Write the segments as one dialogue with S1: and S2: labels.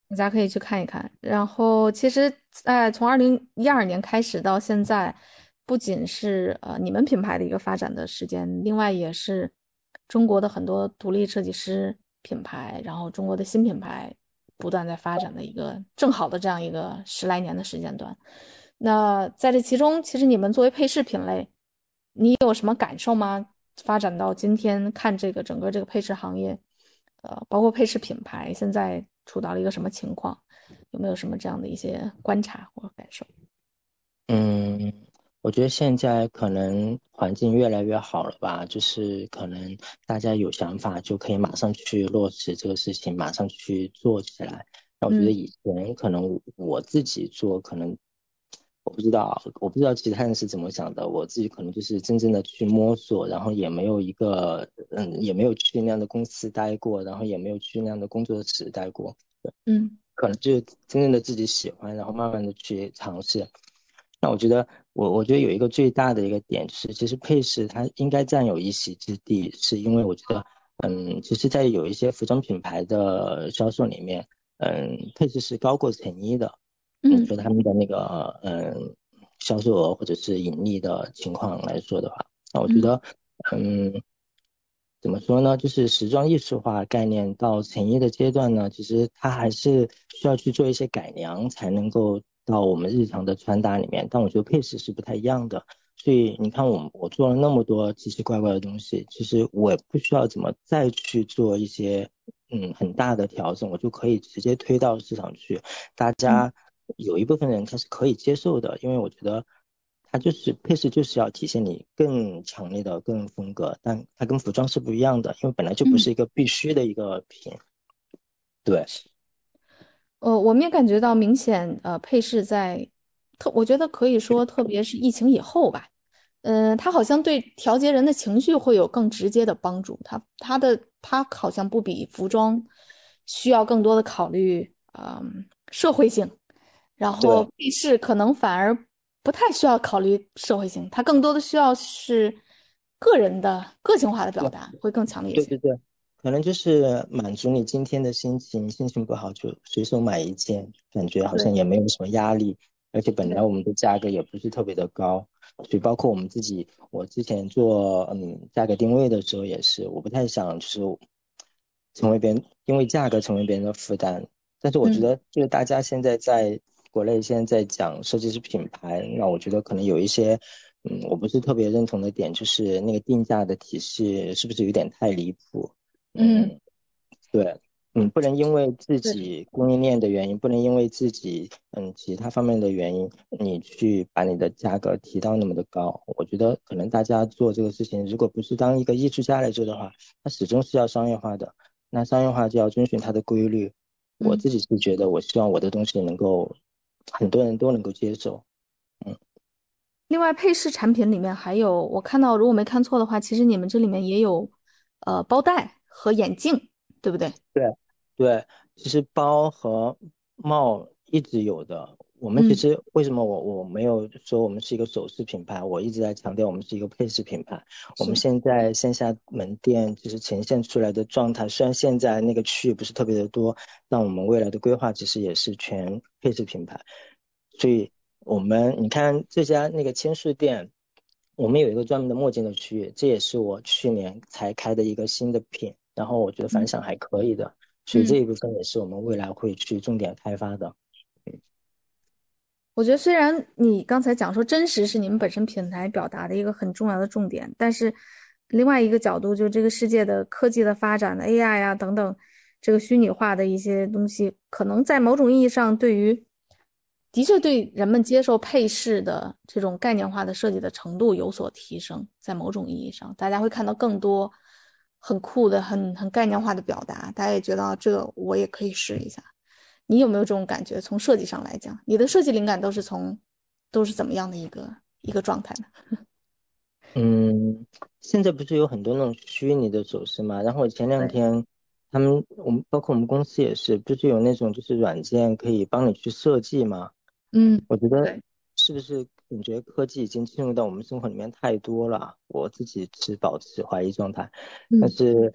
S1: 大家可以去看一看。然后其实，从2012年开始到现在，不仅是你们品牌的一个发展的时间，另外也是中国的很多独立设计师品牌，然后中国的新品牌不断在发展的一个正好的这样一个10来年的时间段。那在这其中，其实你们作为配饰品类，你有什么感受吗？发展到今天，看这个整个这个配饰行业，包括配饰品牌，现在处到了一个什么情况？有没有什么这样的一些观察或感受？
S2: 嗯，我觉得现在可能环境越来越好了吧，就是可能大家有想法就可以马上去落实这个事情，马上去做起来。那我觉得
S1: 嗯
S2: 以前可能我自己做，可能我不知道其他人是怎么想的，我自己可能就是真正的去摸索，然后也没有也没有去那样的公司待过，然后也没有去那样的工作室待过。
S1: 嗯
S2: 可能就是真正的自己喜欢，然后慢慢的去尝试。那我觉得，我觉得有一个最大的一个点就是，其实配饰它应该占有一席之地，是因为我觉得，其实，在有一些服装品牌的销售里面，配饰是高过成衣的。你
S1: 嗯
S2: 说他们的那个，销售额或者是盈利的情况来说的话，那我觉
S1: 嗯
S2: 得，嗯。怎么说呢？就是时装艺术化概念到成衣的阶段呢，其实它还是需要去做一些改良，才能够到我们日常的穿搭里面。但我觉得配饰是不太一样的，所以你看我做了那么多奇奇怪怪的东西，其实我也不需要怎么再去做一些很大的调整，我就可以直接推到市场去。大
S1: 嗯
S2: 家有一部分人他是可以接受的，因为我觉得它就是配饰就是要体现你更强烈的个人风格，但它跟服装是不一样的，因为本来就不是
S1: 嗯。
S2: 一个必须的一个品。对
S1: 我们也感觉到明显，配饰我觉得可以说，特别是疫情以后吧，它好像对调节人的情绪会有更直接的帮助。它好像不比服装需要更多的考虑，社会性，然后
S2: 对
S1: 配饰可能反而不太需要考虑社会性，它更多的需要是个人的个性化的表
S2: 对
S1: 达会更强烈一些。
S2: 对对对，可能就是满足你今天的心情，心情不好就随手买一件，感觉好像
S1: 对
S2: 也没有什么压力，而且本来
S1: 对，
S2: 我们的价格也不是特别的高，所以包括我们自己，我之前做价格定位的时候也是，我不太想就是成为别人因为价格成为别人的负担，但是我觉
S1: 嗯。
S2: 得就是大家现在在国内现在在讲设计师品牌，那我觉得可能有一些我不是特别认同的点，就是那个定价的体系是不是有点太离谱？
S1: 嗯，
S2: 嗯，对，不能因为自
S1: 对。
S2: 己供应链的原因，不能因为自己其他方面的原因，你去把你的价格提到那么的高。我觉得可能大家做这个事情，如果不是当一个艺术家来做的话，它始终是要商业化的。那商业化就要遵循它的规律。我
S1: 嗯。
S2: 自己是觉得，我希望我的东西能够很多人都能够接受。嗯，
S1: 另外，配饰产品里面还有，我看到如果没看错的话，其实你们这里面也有，包袋和眼镜，对不对？
S2: 对。对，其实包和帽一直有的。我们其
S1: 嗯，
S2: 实为什么我没有说我们是一个首饰品牌，我一直在强调我们是一个配饰品牌。我们
S1: 是，
S2: 现在线下门店就是呈现出来的状态，虽然现在那个区域不是特别的多，但我们未来的规划其实也是全配饰品牌。所以你看这家那个千树店，我们有一个专门的墨镜的区域，这也是我去年才开的一个新的品，然后我觉得反
S1: 嗯
S2: 响还可以的。所以这
S1: 嗯，
S2: 一部分也是我们未来会去重点开发的。
S1: 我觉得虽然你刚才讲说真实是你们本身品牌表达的一个很重要的重点，但是另外一个角度，就这个世界的科技的发展的 AI 呀、等等，这个虚拟化的一些东西，可能在某种意义上的确对人们接受配饰的这种概念化的设计的程度有所提升，在某种意义上，大家会看到更多很酷的、很概念化的表达，大家也觉得这个我也可以试一下。你有没有这种感觉？从设计上来讲，你的设计灵感都是怎么样的一个状态呢？
S2: 嗯，现在不是有很多那种虚拟的首饰嘛？然后前两
S1: 对，
S2: 天我们包括我们公司也是，不是有那种就是软件可以帮你去设计嘛？
S1: 嗯，
S2: 我觉得
S1: 对，
S2: 是不是感觉科技已经进入到我们生活里面太多了？我自己是保持怀疑状态，但
S1: 嗯
S2: 是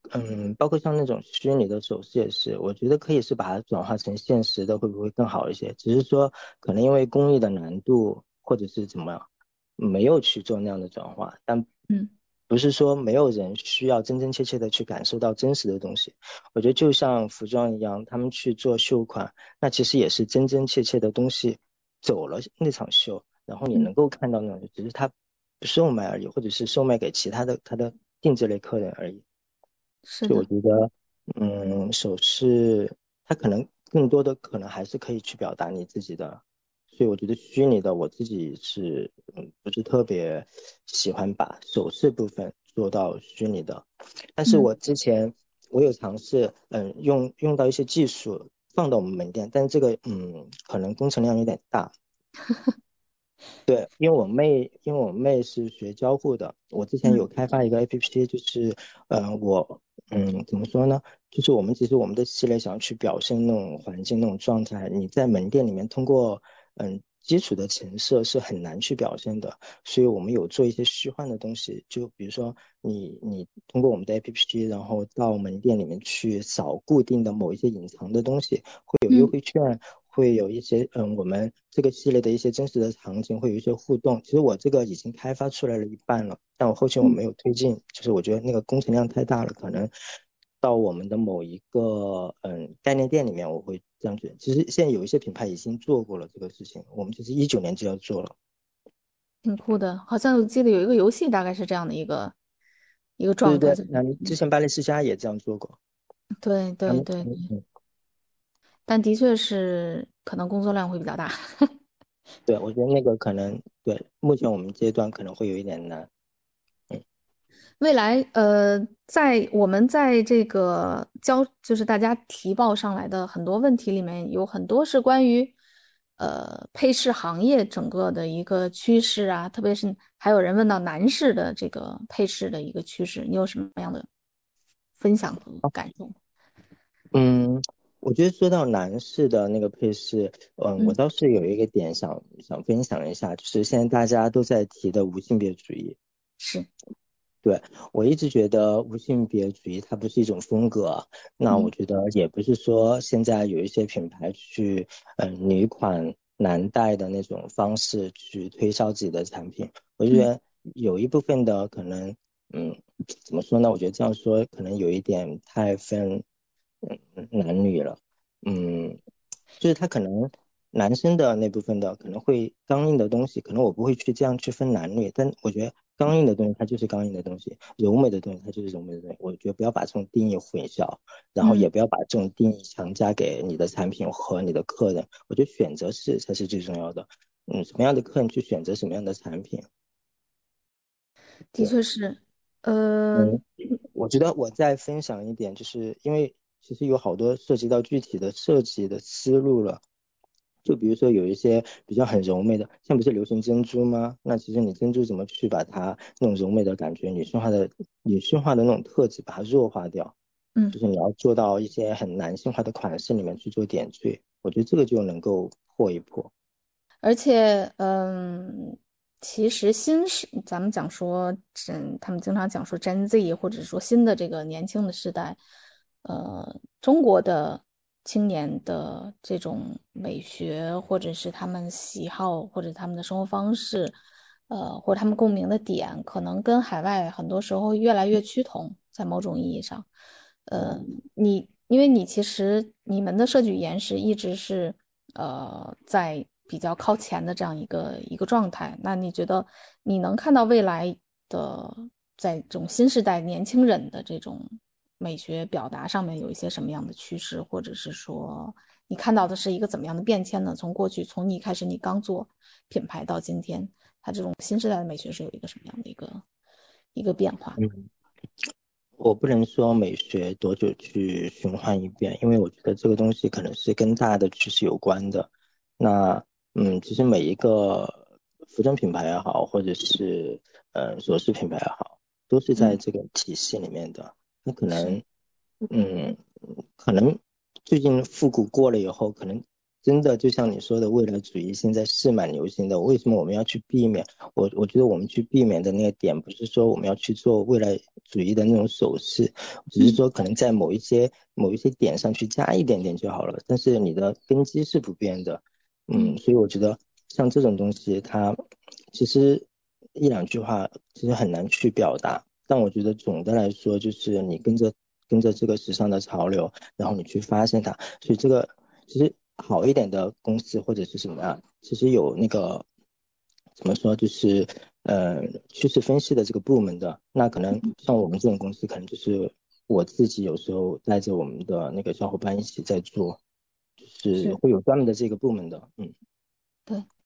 S2: 包括像那种虚拟的首饰也是，我觉得可以是把它转化成现实的，会不会更好一些？只是说可能因为工艺的难度或者是怎么样，没有去做那样的转化，但
S1: 嗯
S2: 不是说没有人需要真真切切的去感受到真实的东西。我觉得就像服装一样，他们去做秀款，那其实也是真真切切的东西走了那场秀，然后你
S1: 嗯，
S2: 能够看到那种，只是它不售卖而已，或者是售卖给其他的他的定制类客人而已。所以我
S1: 是的。
S2: 觉得，首饰它可能更多的可能还是可以去表达你自己的，所以我觉得虚拟的我自己是，不是特别喜欢把首饰部分做到虚拟的，但是
S1: 嗯。
S2: 我之前我有尝试，用到一些技术放到我们门店，但是这个，可能工程量有点大，对，因为我妹是学交互的，我之前有
S1: 嗯
S2: 开发一个 APP，就是，我，怎么说呢？就是其实我们的系列想要去表现那种环境、那种状态，你在门店里面通过，基础的陈设是很难去表现的，所以我们有做一些虚幻的东西，就比如说你通过我们的 APP，然后到门店里面去扫固定的某一些隐藏的东西。会有优
S1: 嗯
S2: 惠券，会有一些我们这个系列的一些真实的场景，会有一些互动。其实我这个已经开发出来了一半了，但我后期我
S1: 嗯。
S2: 没有推进，就是我觉得那个工程量太大了，可能到我们的某一个概念店里面我会这样觉得。其实现在有一些品牌已经做过了这个事情，我们其实19年就要做了。
S1: 挺酷的，好像我记得有一个游戏，大概是这样的一个状态，
S2: 对对对，
S1: 就是
S2: 那之前巴黎世家也这样做过，
S1: 对
S2: 他们
S1: 对对对，但的确是可能工作量会比较大。
S2: 对我觉得那个可能对目前我们阶段可能会有一点难。嗯。
S1: 未来，我们在这个就是大家提报上来的很多问题里面，有很多是关于配饰行业整个的一个趋势啊，特别是还有人问到男士的这个配饰的一个趋势，你有什么样的分享和感受？
S2: 嗯，我觉得说到男士的那个配饰，我
S1: 嗯，
S2: 倒是有一个点想分享一下，就是现在大家都在提的无性别主义。
S1: 是。
S2: 对，我一直觉得无性别主义它不是一种风格，那我
S1: 嗯
S2: 觉得也不是说现在有一些品牌去女款男戴的那种方式去推销自己的产品，我就觉
S1: 嗯
S2: 得有一部分的可能，嗯，怎么说呢？我觉得这样说可能有一点太分男女了，嗯，就是他可能男生的那部分的可能会刚硬的东西，可能我不会去这样去分男女，但我觉得刚硬的东西它就是刚硬的东西，柔美的东西它就是柔美的东西。我觉得不要把这种定义混淆，然后也
S1: 嗯。
S2: 不要把这种定义强加给你的产品和你的客人。我觉得选择是才是最重要的。什么样的客人去选择什么样的产品。对，
S1: 的确是。呃，
S2: 嗯，我觉得我再分享一点，就是因为其实有好多涉及到具体的设计的思路了。就比如说有一些比较很柔美的，像不是流行珍珠吗？那其实你珍珠怎么去把它那种柔美的感觉、女性化的那种特质把它弱化掉？
S1: 嗯。
S2: 就是你要做到一些很男性化的款式里面去做点缀，我觉得这个就能够破一破。
S1: 而且，其实咱们讲说他们经常讲说 Gen Z，或者说新的这个年轻的时代，中国的青年的这种美学，或者是他们喜好，或者他们的生活方式，或者他们共鸣的点，可能跟海外很多时候越来越趋同，在某种意义上。呃，因为其实你们的设计语言是一直是在比较靠前的这样一个状态，那你觉得你能看到未来的在这种新时代年轻人的这种美学表达上面有一些什么样的趋势，或者是说你看到的是一个怎么样的变迁呢？从过去从你开始你刚做品牌到今天，它这种新时代的美学是有一个什么样的一个变化？
S2: 嗯，我不能说美学多久去循环一遍，因为我觉得这个东西可能是跟大的趋势有关的。那其实每一个服装品牌也好，或者是首饰品牌也好，都是在
S1: 嗯，
S2: 这个体系里面的。那可
S1: 是。
S2: 能嗯，可能最近复古过了以后，可能真的就像你说的，未来主义现在是蛮流行的。为什么我们要去避免？我觉得我们去避免的那个点，不是说我们要去做未来主义的那种手势，只是
S1: 嗯
S2: 说可能在某一些点上去加一点点就好了。但是你的根基是不变的，
S1: 嗯
S2: 所以我觉得像这种东西，它其实一两句话其实很难去表达。但我觉得总的来说，就是你跟着这个时尚的潮流，然后你去发现它。所以这个其实好一点的公司或者是什么啊，其实有那个怎么说，就是趋势分析的这个部门的。那可能像我们这种公司，可能就是我自己有时候带着我们的那个小伙伴一起在做，就是
S1: 是。
S2: 会有专门的这个部门的。
S1: 对。